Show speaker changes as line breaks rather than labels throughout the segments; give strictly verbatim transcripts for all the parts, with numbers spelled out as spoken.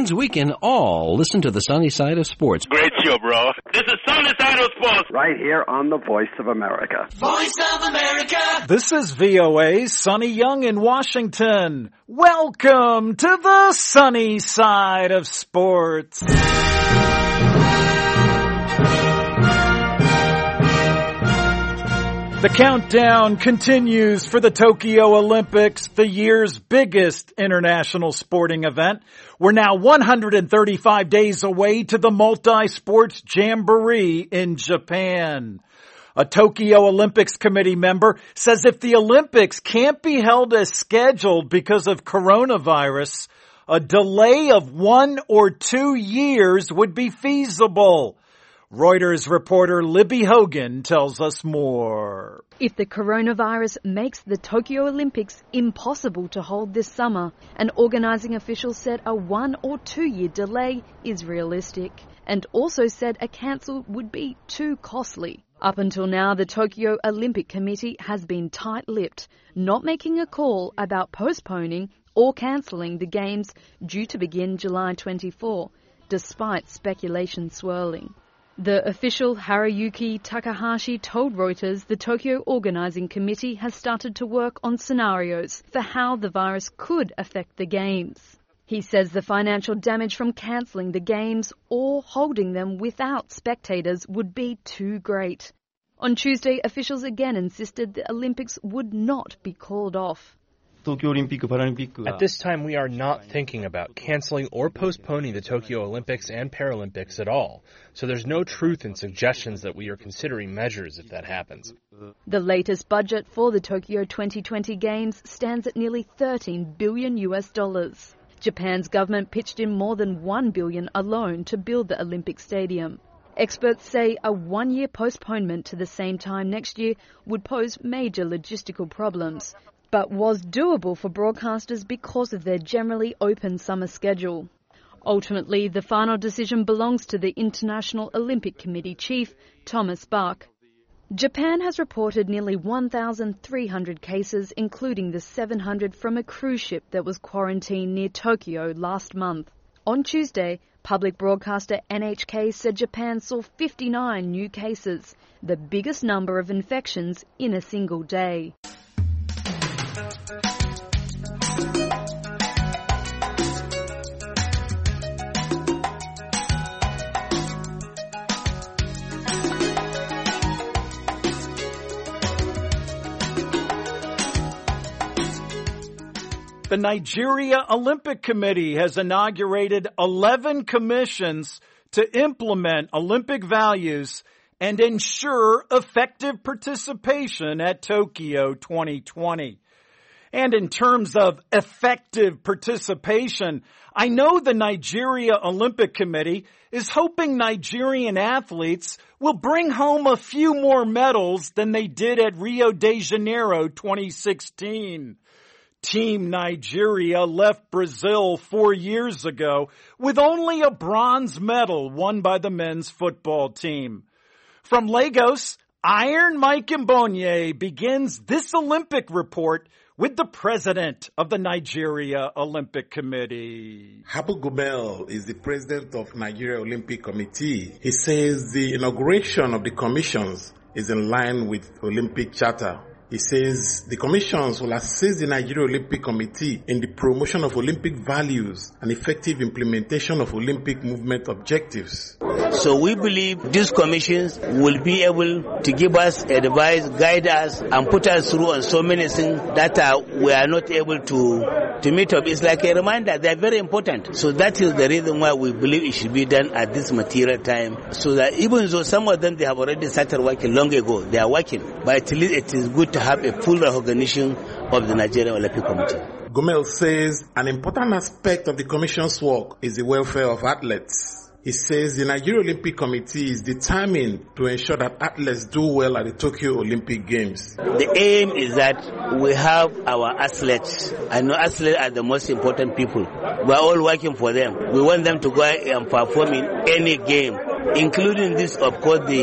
means we can all listen to the sunny side of sports.
Great show, bro. This is Sunny Side of Sports.
Right here on the Voice of America.
Voice of America.
This is V O A's Sonny Young in Washington. Welcome to the sunny side of sports. The countdown continues for the Tokyo Olympics, the year's biggest international sporting event. We're now one hundred thirty-five days away to the multi-sports jamboree in Japan. A Tokyo Olympics committee member says if the Olympics can't be held as scheduled because of coronavirus, a delay of one or two years would be feasible. Reuters reporter Libby Hogan tells us more.
If the coronavirus makes the Tokyo Olympics impossible to hold this summer, an organising official said a one or two year delay is realistic, and also said a cancel would be too costly. Up until now, the Tokyo Olympic Committee has been tight-lipped, not making a call about postponing or cancelling the Games due to begin July twenty-fourth, despite speculation swirling. The official Haruyuki Takahashi told Reuters the Tokyo Organising Committee has started to work on scenarios for how the virus could affect the Games. He says the financial damage from cancelling the Games or holding them without spectators would be too great. On Tuesday, officials again insisted the Olympics would not be called off.
At this time, we are not thinking about canceling or postponing the Tokyo Olympics and Paralympics at all. So there's no truth in suggestions that we are considering measures if that happens.
The latest budget for the Tokyo twenty twenty Games stands at nearly thirteen billion U S dollars. Japan's government pitched in more than one billion alone to build the Olympic Stadium. Experts say a one-year postponement to the same time next year would pose major logistical problems, but was doable for broadcasters because of their generally open summer schedule. Ultimately, the final decision belongs to the International Olympic Committee chief, Thomas Bach. Japan has reported nearly one thousand three hundred cases, including the seven hundred from a cruise ship that was quarantined near Tokyo last month. On Tuesday, public broadcaster N H K said Japan saw fifty-nine new cases, the biggest number of infections in a single day.
The Nigeria Olympic Committee has inaugurated eleven commissions to implement Olympic values and ensure effective participation at Tokyo twenty twenty. And in terms of effective participation, I know the Nigeria Olympic Committee is hoping Nigerian athletes will bring home a few more medals than they did at Rio de Janeiro twenty sixteen. Team Nigeria left Brazil four years ago with only a bronze medal won by the men's football team. From Lagos, Iron Mike Mbonye begins this Olympic report with the president of the Nigeria Olympic Committee.
Habu Gumel is the president of Nigeria Olympic Committee. He says the inauguration of the commissions is in line with Olympic Charter. He says the commissions will assist the Nigeria Olympic Committee in the promotion of Olympic values and effective implementation of Olympic movement objectives.
So we believe these commissions will be able to give us advice, guide us, and put us through on so many things that uh, we are not able to, to meet up. It's like a reminder. They're very important. So that is the reason why we believe it should be done at this material time. So that even though some of them, they have already started working long ago, they are working. But at least it is good to have a full recognition of the Nigerian Olympic Committee.
Gomel says an important aspect of the Commission's work is the welfare of athletes. He says the Nigeria Olympic Committee is determined to ensure that athletes do well at the Tokyo Olympic Games.
The aim is that we have our athletes. I know athletes are the most important people. We are all working for them. We want them to go and perform in any game, including this, of course, the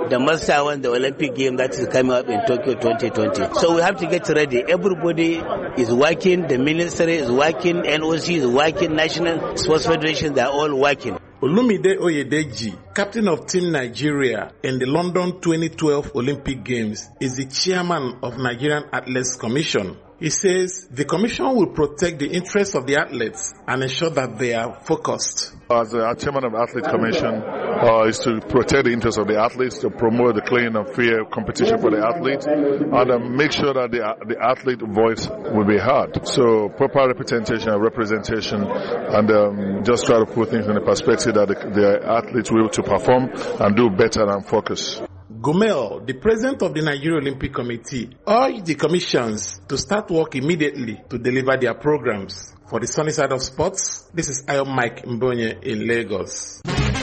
the master one, the Olympic game that is coming up in Tokyo twenty twenty. So we have to get ready. Everybody is working, the ministry is working, N O C is working, National Sports Federation, they are all working.
Olumide Oyedeji, captain of Team Nigeria in the London twenty twelve Olympic Games, is the chairman of Nigerian Athletes Commission. He says the commission will protect the interests of the athletes and ensure that they are focused.
As the chairman of the Athlete Commission, uh, is to protect the interests of the athletes, to promote the clean and fair competition for the athletes, and uh, make sure that the, the athlete voice will be heard. So proper representation and representation, and um, just try to put things in the perspective that the, the athletes will be able to perform and do better and focus.
Gumel, the president of the Nigeria Olympic Committee, urged the commissions to start work immediately to deliver their programs. For the sunny side of sports, this is Ayo Mike Mbonye in Lagos.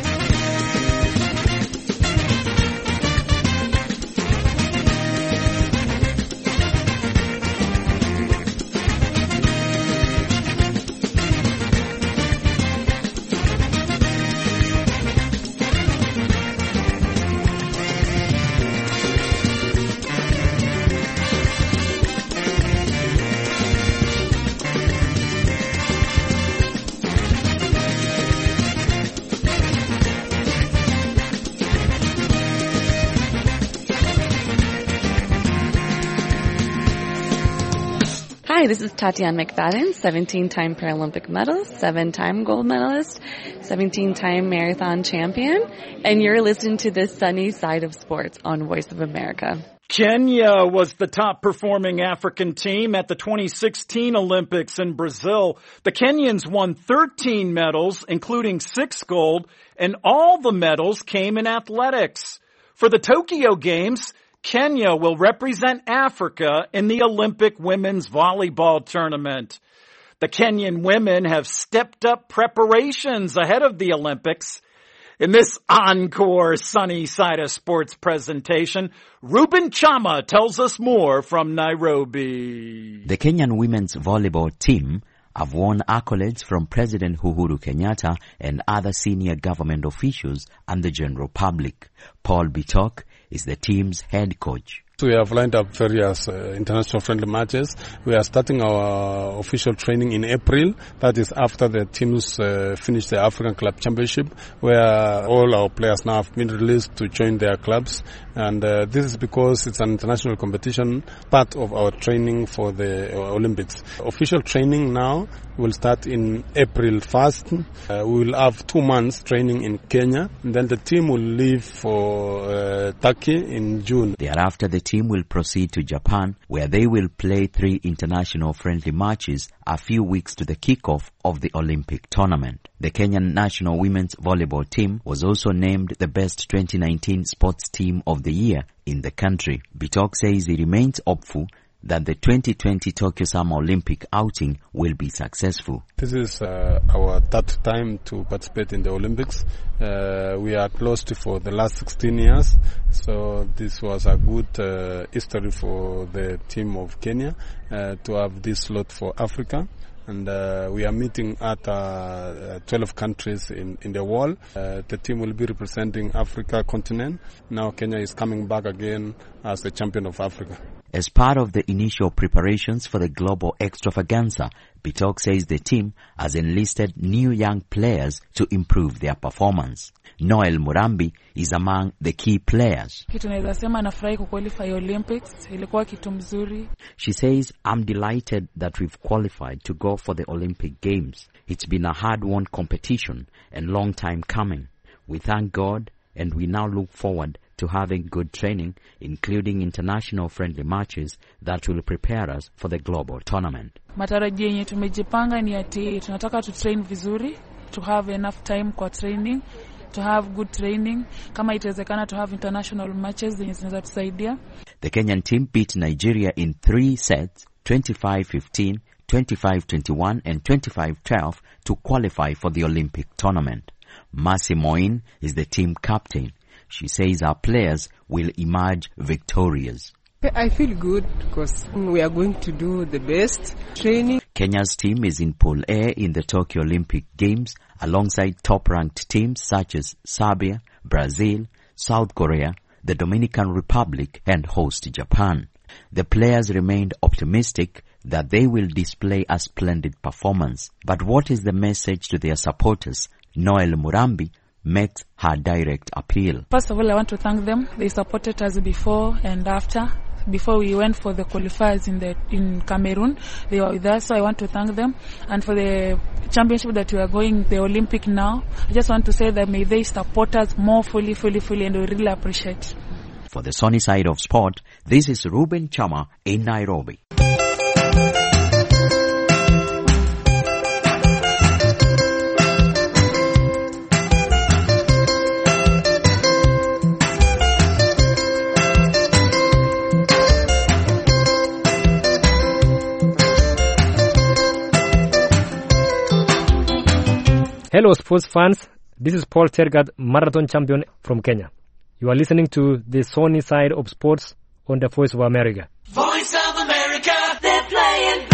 Hi, this is Tatiana McFadden, seventeen-time Paralympic medalist, seven-time gold medalist, seventeen-time marathon champion, and you're listening to the sunny side of sports on Voice of America.
Kenya was the top-performing African team at the twenty sixteen Olympics in Brazil. The Kenyans won thirteen medals, including six gold, and all the medals came in athletics. For the Tokyo Games, Kenya will represent Africa in the Olympic women's volleyball tournament. The Kenyan women have stepped up preparations ahead of the Olympics. In this encore Sunny Side of Sports presentation, Ruben Chama tells us more from Nairobi.
The Kenyan women's volleyball team have won accolades from President Uhuru Kenyatta and other senior government officials and the general public. Paul Bitok is the team's head coach.
We have lined up various uh, international friendly matches. We are starting our official training in April. That is after the teams uh, finish the African Club Championship, where all our players now have been released to join their clubs. And uh, this is because it's an international competition, part of our training for the uh, Olympics. Official training now will start in April first. Uh, we will have two months training in Kenya, and then the team will leave for uh, Turkey in June.
Thereafter, the team will proceed to Japan, where they will play three international friendly matches a few weeks to the kickoff of the Olympic tournament. The Kenyan national women's volleyball team was also named the best twenty nineteen sports team of the year in the country. Bitok says he remains hopeful that the twenty twenty Tokyo Summer Olympic outing will be successful.
This is uh, our third time to participate in the Olympics. Uh, we are close to for the last sixteen years, so this was a good uh, history for the team of Kenya uh, to have this slot for Africa. And uh, we are meeting at uh, twelve countries in, in the world. Uh, the team will be representing Africa continent. Now Kenya is coming back again as the champion of Africa.
As part of the initial preparations for the global extravaganza, Bitok says the team has enlisted new young players to improve their performance. Noel Murambi is among the key players.
Kitu naweza sema nafurahi kuqualify Olympics, ilikuwa kitu mzuri.
She says, I'm delighted that we've qualified to go for the Olympic Games. It's been a hard-won competition and long time coming. We thank God and we now look forward to having good training, including international friendly matches that will prepare us for the global tournament.
Matarajio yenye tumejipanga ni ati tunataka tu train vizuri, to have enough time kwa training, to have good training, kama itawezekana to have international matches zenye zinaweza tusaidia.
The Kenyan team beat Nigeria in three sets, twenty-five fifteen, twenty-five twenty-one and twenty-five twelve to qualify for the Olympic tournament. Mercy Moin is the team captain. She says our players will emerge victorious.
I feel good because we are going to do the best training.
Kenya's team is in Pool A in the Tokyo Olympic Games alongside top-ranked teams such as Serbia, Brazil, South Korea, the Dominican Republic, and host Japan. The players remained optimistic that they will display a splendid performance. But what is the message to their supporters? Noel Murambi makes her direct appeal.
First of all, I want to thank them. They supported us before and after. Before we went for the qualifiers in the in Cameroon, they were with us, so I want to thank them. And for the championship that we are going, the Olympic now, I just want to say that may they support us more fully, fully, fully, and we really appreciate.
For the sunny side of sport, this is Ruben Chama in Nairobi.
Hello sports fans, this is Paul Tergat, marathon champion from Kenya. You are listening to the sunny side of sports on the Voice of America.
Voice of America, they're playing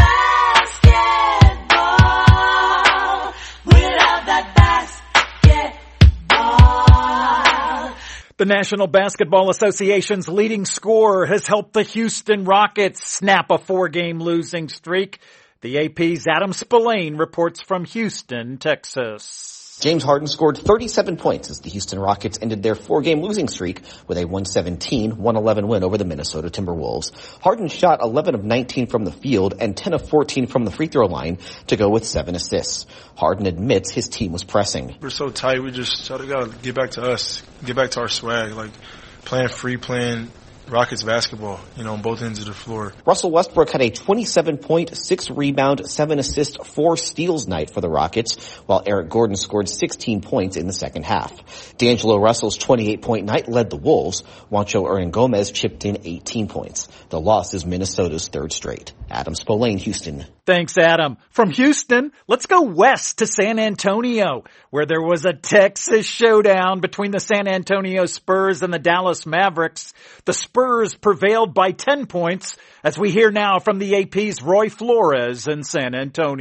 basketball. We love that basketball.
The National Basketball Association's leading scorer has helped the Houston Rockets snap a four-game losing streak. The A P's Adam Spillane reports from Houston, Texas.
James Harden scored thirty-seven points as the Houston Rockets ended their four-game losing streak with a one seventeen one eleven win over the Minnesota Timberwolves. Harden shot eleven of nineteen from the field and ten of fourteen from the free throw line to go with seven assists. Harden admits his team was pressing.
We're so tight, we just try to gotta get back to us, get back to our swag, like playing free, playing Rockets basketball, you know, on both ends of the floor.
Russell Westbrook had a twenty-seven point, six rebound, seven assist, four steals night for the Rockets, while Eric Gordon scored sixteen points in the second half. D'Angelo Russell's twenty-eight point night led the Wolves. Juancho Hernan-Gomez chipped in eighteen points. The loss is Minnesota's third straight. Adam Spillane, Houston.
Thanks, Adam. From Houston, let's go west to San Antonio, where there was a Texas showdown between the San Antonio Spurs and the Dallas Mavericks. The Spurs prevailed by ten points, as we hear now from the A P's Roy Flores in San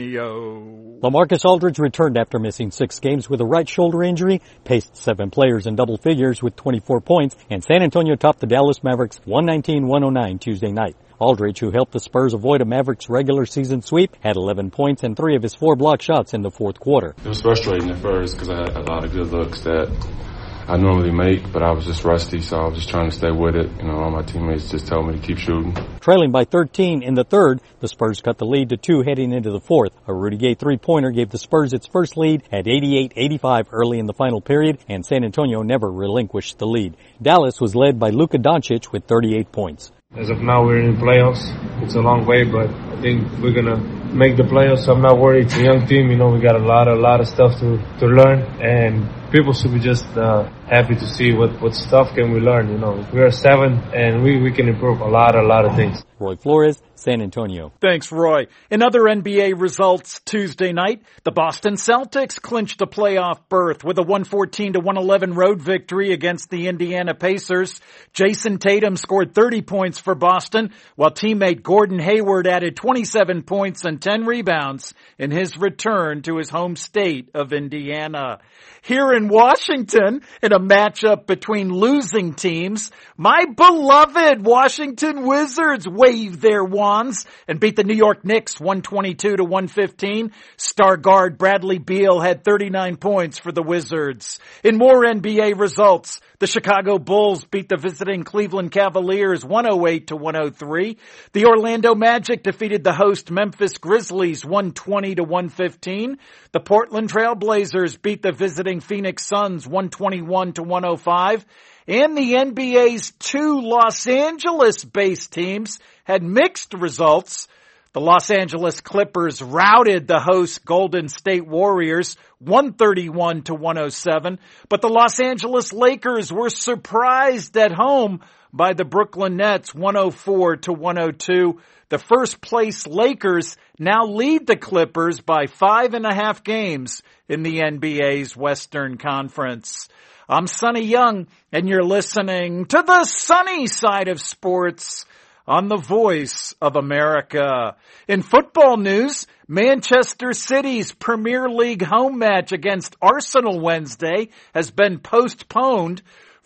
Antonio.
LaMarcus Aldridge returned after missing six games with a right shoulder injury, paced seven players in double figures with twenty-four points, and San Antonio topped the Dallas Mavericks one nineteen one oh nine Tuesday night. Aldridge, who helped the Spurs avoid a Mavericks regular season sweep, had eleven points and three of his four block shots in the fourth quarter.
It was frustrating at first because I had a lot of good looks that I normally make, but I was just rusty, so I was just trying to stay with it. You know, all my teammates just told me to keep shooting.
Trailing by thirteen in the third, the Spurs cut the lead to two heading into the fourth. A Rudy Gay three-pointer gave the Spurs its first lead at eighty-eight eighty-five early in the final period, and San Antonio never relinquished the lead. Dallas was led by Luka Doncic with thirty-eight points.
As of now, we're in the playoffs. It's a long way, but I think we're going to make the playoffs. So I'm not worried. It's a young team. You know, we got a lot, a lot of stuff to, to learn, and people should be just uh, happy to see what, what stuff can we learn. You know, we're seven, and we, we can improve a lot, a lot of things.
Roy Flores, San Antonio.
Thanks, Roy. In other N B A results Tuesday night, the Boston Celtics clinched a playoff berth with a one fourteen to one eleven road victory against the Indiana Pacers. Jason Tatum scored thirty points for Boston, while teammate Gordon Hayward added twenty-seven points and ten rebounds in his return to his home state of Indiana. Here in Washington, in a matchup between losing teams, my beloved Washington Wizards waved their wands and beat the New York Knicks one twenty-two to one fifteen. Star guard Bradley Beal had thirty-nine points for the Wizards. In more N B A results, the Chicago Bulls beat the visiting Cleveland Cavaliers one oh eight to one oh three. The Orlando Magic defeated the host Memphis Grizzlies one twenty to one fifteen. The Portland Trail Blazers beat the visiting Phoenix Suns one twenty-one to one oh five. And the N B A's two Los Angeles-based teams had mixed results. The Los Angeles Clippers routed the host Golden State Warriors one thirty-one to one oh seven, but the Los Angeles Lakers were surprised at home by the Brooklyn Nets one oh four to one oh two. The first place Lakers now lead the Clippers by five and a half games in the N B A's Western Conference. I'm Sonny Young, and you're listening to the sunny side of sports on the Voice of America. In football news, Manchester City's Premier League home match against Arsenal Wednesday has been postponed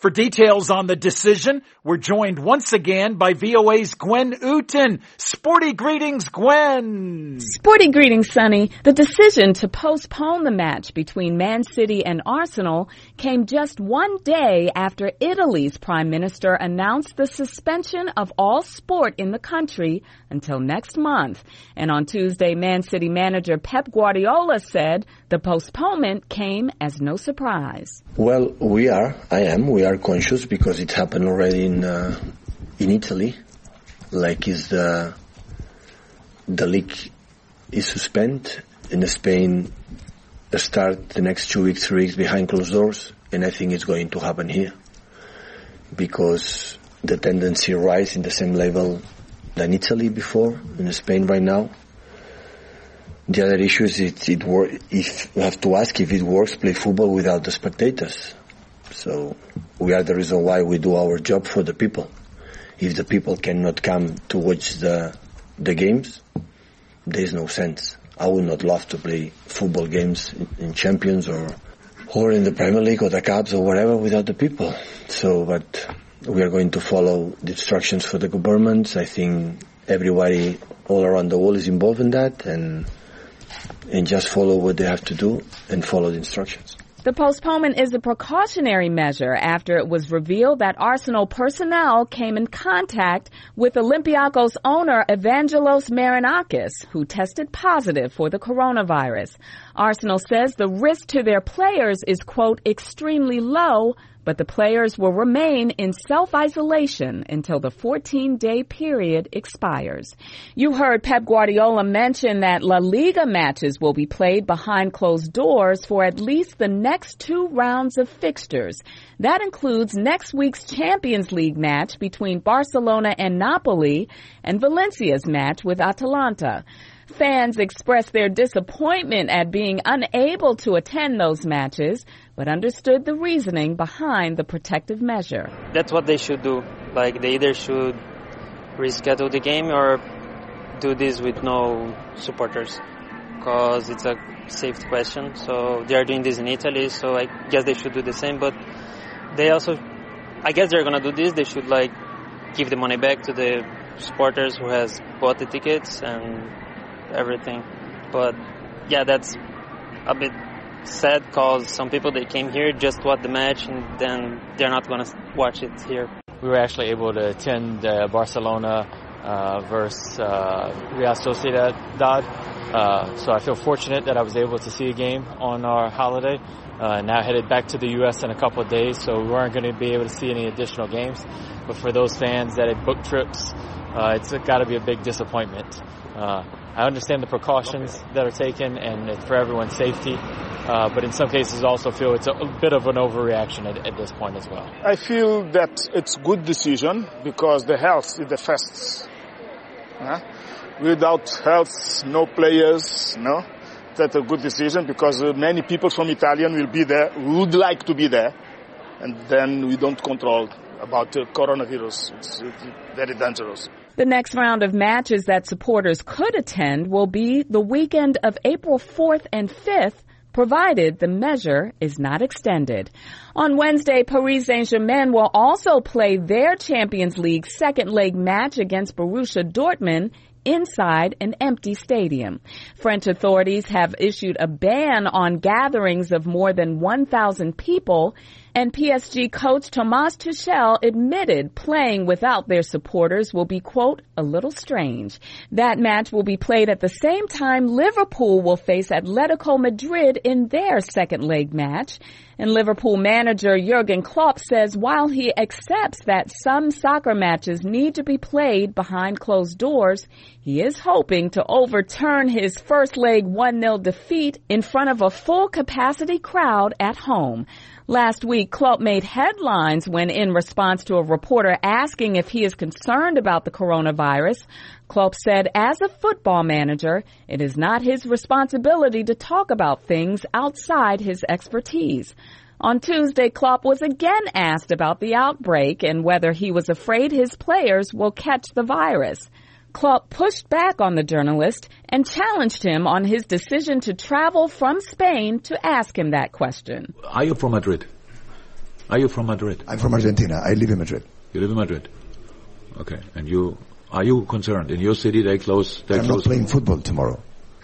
For details on the decision, we're joined once again by V O A's Gwen Uten. Sporty greetings, Gwen.
Sporty greetings, Sonny. The decision to postpone the match between Man City and Arsenal came just one day after Italy's Prime Minister announced the suspension of all sport in the country until next month. And on Tuesday, Man City manager Pep Guardiola said the postponement came as no surprise.
Well, we are, I am, we are conscious because it happened already in uh, in Italy. Like is the the league is suspended in Spain. Start the next two weeks, three weeks behind closed doors, and I think it's going to happen here because the tendency rise in the same level than Italy before in Spain right now. The other issue is it, it wor- if we have to ask if it works play football without the spectators. So we are the reason why we do our job for the people. If the people cannot come to watch the the games, there is no sense. I would not love to play football games in, in Champions or or in the Premier League or the Cups or whatever without the people. So, but we are going to follow the instructions for the governments. I think everybody all around the world is involved in that, and and just follow what they have to do and follow the instructions.
The postponement is a precautionary measure after it was revealed that Arsenal personnel came in contact with Olympiacos owner Evangelos Marinakis, who tested positive for the coronavirus. Arsenal says the risk to their players is, quote, extremely low, but the players will remain in self-isolation until the fourteen-day period expires. You heard Pep Guardiola mention that La Liga matches will be played behind closed doors for at least the next two rounds of fixtures. That includes next week's Champions League match between Barcelona and Napoli and Valencia's match with Atalanta. Fans expressed their disappointment at being unable to attend those matches, but understood the reasoning behind the protective measure.
That's what they should do. Like, they either should reschedule the game or do this with no supporters, because it's a safety question. So they are doing this in Italy, so I guess they should do the same. But they also, I guess they're going to do this. They should, like, give the money back to the supporters who has bought the tickets and everything. But yeah, that's a bit sad because some people, they came here just to watch the match and then they're not going to watch it here.
We were actually able to attend uh, Barcelona uh, versus uh, Real Sociedad. Uh, so I feel fortunate that I was able to see a game on our holiday. Uh, now headed back to the U S in a couple of days, so we weren't going to be able to see any additional games. But for those fans that had booked trips, uh, it's got to be a big disappointment. Uh, I understand the precautions that are taken and it's for everyone's safety, uh, but in some cases I also feel it's a, a bit of an overreaction at, at this point as well.
I feel that it's good decision because the health is the first. Uh, without health, no players, no. That's a good decision because uh, many people from Italian will be there, would like to be there, and then we don't control about the coronavirus. It's, it's very dangerous.
The next round of matches that supporters could attend will be the weekend of April fourth and fifth, provided the measure is not extended. On Wednesday, Paris Saint-Germain will also play their Champions League second leg match against Borussia Dortmund inside an empty stadium. French authorities have issued a ban on gatherings of more than one thousand people, and P S G coach Thomas Tuchel admitted playing without their supporters will be, quote, a little strange. That match will be played at the same time Liverpool will face Atletico Madrid in their second leg match. And Liverpool manager Jurgen Klopp says while he accepts that some soccer matches need to be played behind closed doors, he is hoping to overturn his first leg one nil defeat in front of a full capacity crowd at home. Last week, Klopp made headlines when in response to a reporter asking if he is concerned about the coronavirus. Klopp said as a football manager, it is not his responsibility to talk about things outside his expertise. On Tuesday, Klopp was again asked about the outbreak and whether he was afraid his players will catch the virus. Klopp pushed back on the journalist and challenged him on his decision to travel from Spain to ask him that question.
Are you from Madrid?
Are you from Madrid?
I'm from Argentina. I live in Madrid.
You live in Madrid. Okay. And you, are you concerned? In your city they close, they
I'm
close.
not playing football tomorrow.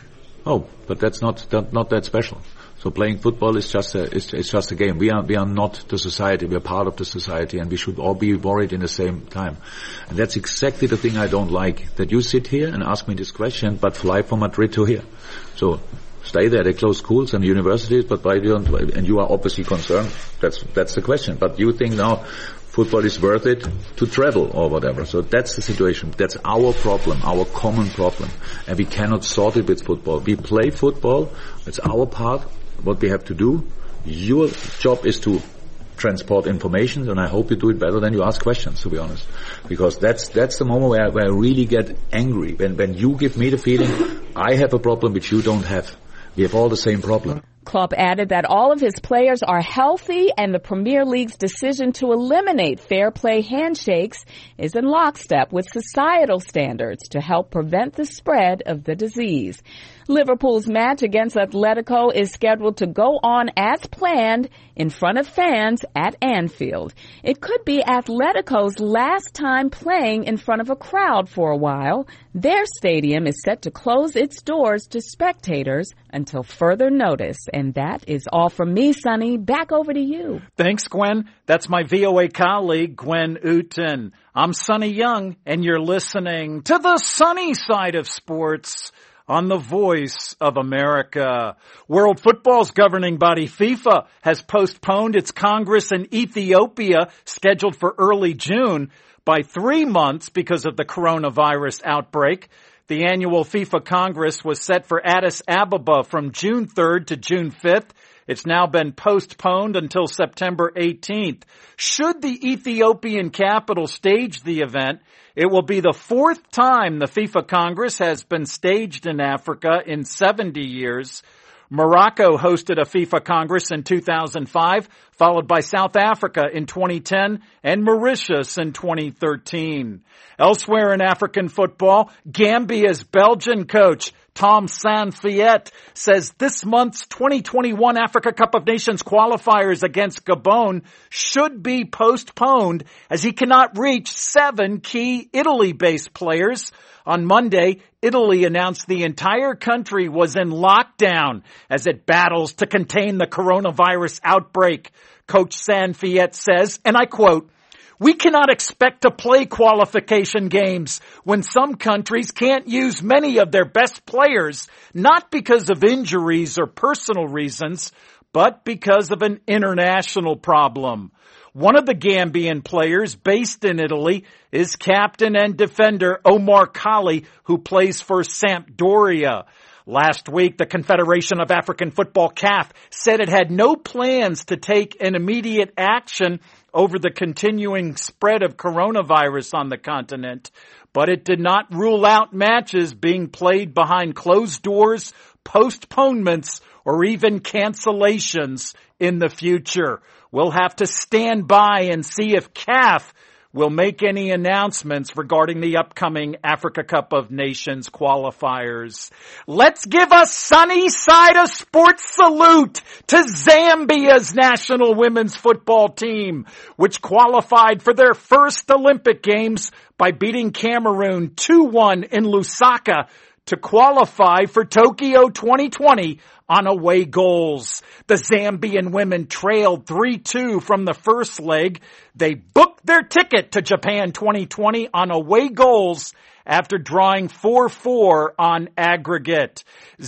Oh, but that's not, that, not that special. So playing football is just a, is, it's just a game. We are, we are not the society. We are part of the society, and we should all be worried in the same time. And that's exactly the thing I don't like. That you sit here and ask me this question, but fly from Madrid to here. So stay there. They close schools and universities, but why don't, and you are obviously concerned. That's, that's the question. But you think now football is worth it to travel or whatever. So that's the situation. That's our problem, our common problem. And we cannot sort it with football. We play football. It's our part. What we have to do, your job is to transport information, and I hope you do it better than you ask questions, to be honest. Because that's that's the moment where, where I really get angry. When when you give me the feeling I have a problem which you don't have. We have all the same problem.
Klopp added that all of his players are healthy and the Premier League's decision to eliminate fair play handshakes is in lockstep with societal standards to help prevent the spread of the disease. Liverpool's match against Atletico is scheduled to go on as planned in front of fans at Anfield. It could be Atletico's last time playing in front of a crowd for a while. Their stadium is set to close its doors to spectators until further notice. And that is all from me, Sonny. Back over to you.
Thanks, Gwen. That's my V O A colleague, Gwen Uten. I'm Sonny Young, and you're listening to the sunny side of sports on the Voice of America. World Football's governing body, FIFA, has postponed its Congress in Ethiopia, scheduled for early June, by three months because of the coronavirus outbreak. The annual FIFA Congress was set for Addis Ababa from June third to June fifth. It's now been postponed until September eighteenth. Should the Ethiopian capital stage the event, it will be the fourth time the FIFA Congress has been staged in Africa in seventy years. Morocco hosted a FIFA Congress in two thousand five, followed by South Africa in twenty ten and Mauritius in twenty thirteen. Elsewhere in African football, Gambia's Belgian coach Tom Saintfiet says this month's twenty twenty-one Africa Cup of Nations qualifiers against Gabon should be postponed as he cannot reach seven key Italy-based players. On Monday, Italy announced the entire country was in lockdown as it battles to contain the coronavirus outbreak. Coach Saintfiet says, and I quote, "We cannot expect to play qualification games when some countries can't use many of their best players, not because of injuries or personal reasons, but because of an international problem." One of the Gambian players based in Italy is captain and defender Omar Kali, who plays for Sampdoria. Last week, the Confederation of African Football, C A F, said it had no plans to take an immediate action over the continuing spread of coronavirus on the continent, but it did not rule out matches being played behind closed doors, postponements, or even cancellations in the future. We'll have to stand by and see if C A F will make any announcements regarding the upcoming Africa Cup of Nations qualifiers. Let's give a sunny side of sports salute to Zambia's national women's football team, which qualified for their first Olympic Games by beating Cameroon two one in Lusaka to qualify for Tokyo twenty twenty on away goals. The Zambian women trailed three two from the first leg. They booked their ticket to Japan twenty twenty on away goals after drawing four four on aggregate.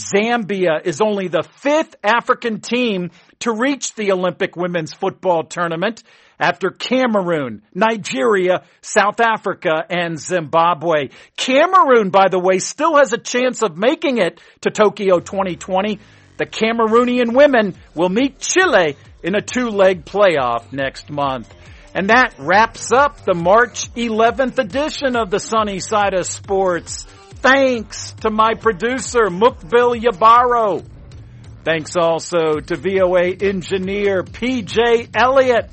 Zambia is only the fifth African team to reach the Olympic women's football tournament after Cameroon, Nigeria, South Africa, and Zimbabwe. Cameroon, by the way, still has a chance of making it to Tokyo twenty twenty. The Cameroonian women will meet Chile in a two-leg playoff next month. And that wraps up the March eleventh edition of the Sunny Side of Sports. Thanks to my producer, Mukbil Yabaro. Thanks also to V O A engineer P J Elliott.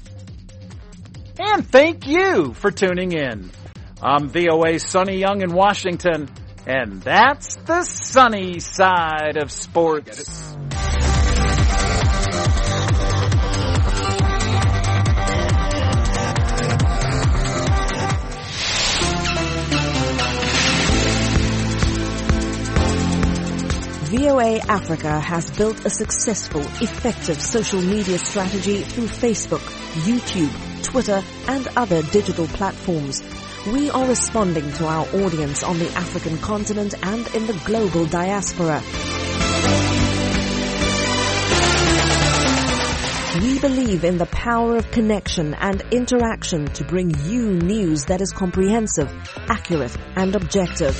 And thank you for tuning in. I'm V O A's Sonny Young in Washington, and that's the sunny side of sports.
V O A Africa has built a successful, effective social media strategy through Facebook, YouTube, Twitter, and other digital platforms. We are responding to our audience on the African continent and in the global diaspora. We believe in the power of connection and interaction to bring you news that is comprehensive, accurate, and objective.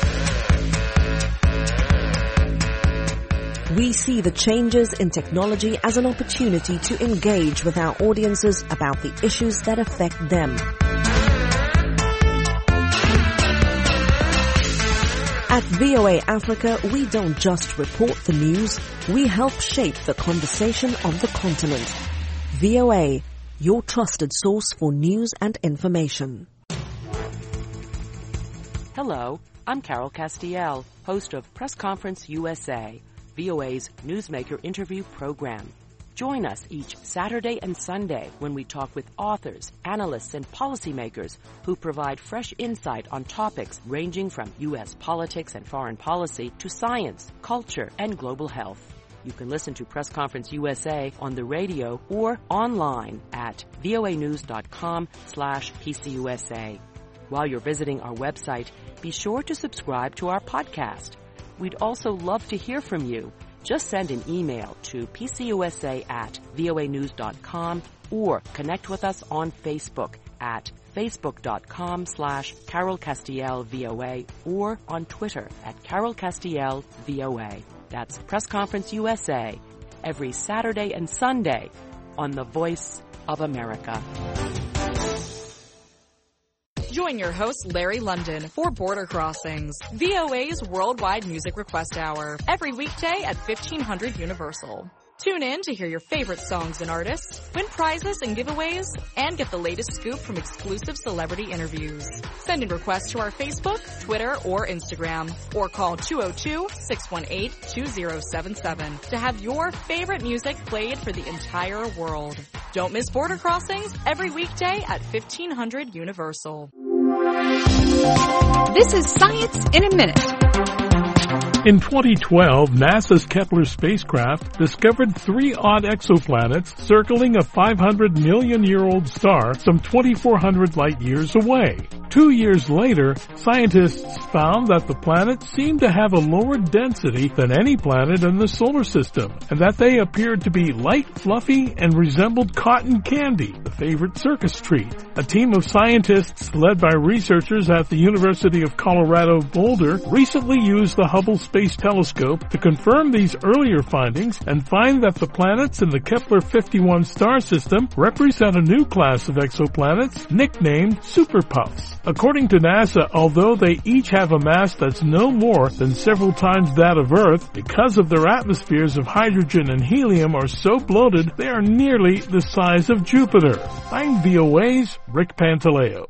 We see the changes in technology as an opportunity to engage with our audiences about the issues that affect them. At V O A Africa, we don't just report the news, we help shape the conversation of the continent. V O A, your trusted source for news and information.
Hello, I'm Carol Castiel, host of Press Conference U S A, V O A's newsmaker interview program. Join us each Saturday and Sunday when we talk with authors, analysts, and policymakers who provide fresh insight on topics ranging from U S politics and foreign policy to science, culture, and global health. You can listen to Press Conference U S A on the radio or online at voanews.com slash PCUSA. While you're visiting our website, be sure to subscribe to our podcast. We'd also love to hear from you. Just send an email to pcusa at voanews.com or connect with us on Facebook at facebook.com slash Carol Castiel VOA or on Twitter at Carol Castiel VOA. That's Press Conference U S A every Saturday and Sunday on the Voice of America.
Join your host, Larry London, for Border Crossings, V O A's worldwide music request hour, every weekday at fifteen hundred Universal. Tune in to hear your favorite songs and artists, win prizes and giveaways, and get the latest scoop from exclusive celebrity interviews. Send in requests to our Facebook, Twitter, or Instagram, or call two oh two, six one eight, two oh seven seven to have your favorite music played for the entire world. Don't miss Border Crossings every weekday at fifteen hundred Universal.
This is Science in a Minute.
In twenty twelve, NASA's Kepler spacecraft discovered three odd exoplanets circling a five hundred million year old star some twenty-four hundred light years away. Two years later, scientists found that the planets seemed to have a lower density than any planet in the solar system, and that they appeared to be light, fluffy, and resembled cotton candy, the favorite circus treat. A team of scientists led by researchers at the University of Colorado Boulder recently used the Hubble Space Telescope to confirm these earlier findings and find that the planets in the Kepler fifty-one star system represent a new class of exoplanets nicknamed superpuffs. According to NASA, although they each have a mass that's no more than several times that of Earth, because of their atmospheres of hydrogen and helium are so bloated, they are nearly the size of Jupiter. I'm V O A's Rick Pantaleo.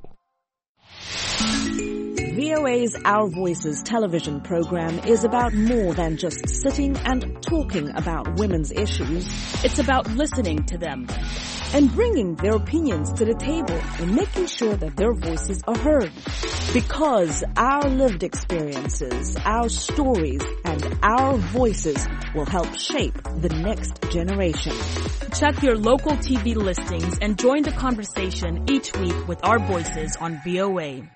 V O A's Our Voices television program is about more than just sitting and talking about women's issues.
It's about listening to them
and bringing their opinions to the table and making sure that their voices are heard. Because our lived experiences, our stories, and our voices will help shape the next generation.
Check your local T V listings and join the conversation each week with our voices on V O A.